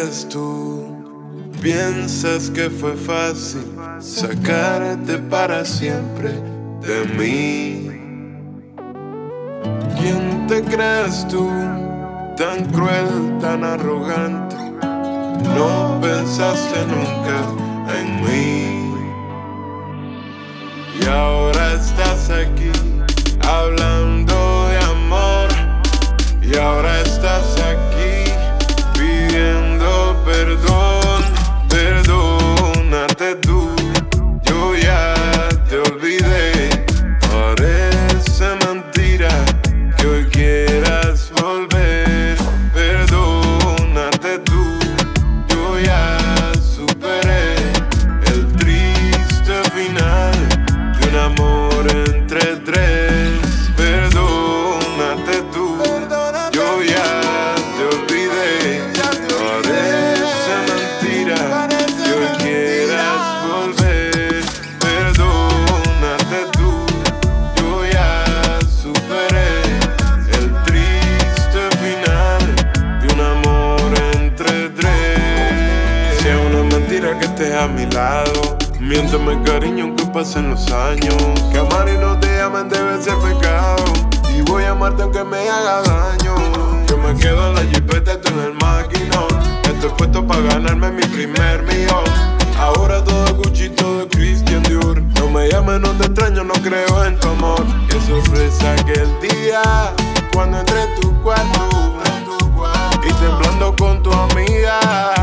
crees tú? ¿Piensas que fue fácil sacarte para siempre de mí? ¿Quién te crees tú? Tan cruel, tan arrogante. No pensaste nunca en mí. Y ahora estás aquí hablando de amor. Y ahora estás aquí pidiendo perdón. Perdónate tú, yo ya te olvidé. Parece mentira que hoy quieras volver. Perdónate tú, yo ya superé el triste final de un amor entre tres. Perdónate tú, yo ya te olvidé. Parece mentira que hoy quieras volver. Perdónate tú, yo ya superé el triste final de un amor entre tres. Si es una mentira que estés a mi lado, miénteme cariño aunque pasen los años. Que amar y no te amen debe ser pecado. Y voy a amarte aunque me haga daño. Yo me quedo en la jipeta, tú en el maquinón. Estoy puesto para ganarme mi primer millón. Ahora todo es Gucci, todo es Christian Dior. No me llames, no te extraño, no creo en tu amor. Qué sorpresa aquel día cuando entré en tu cuarto y temblando con tu amiga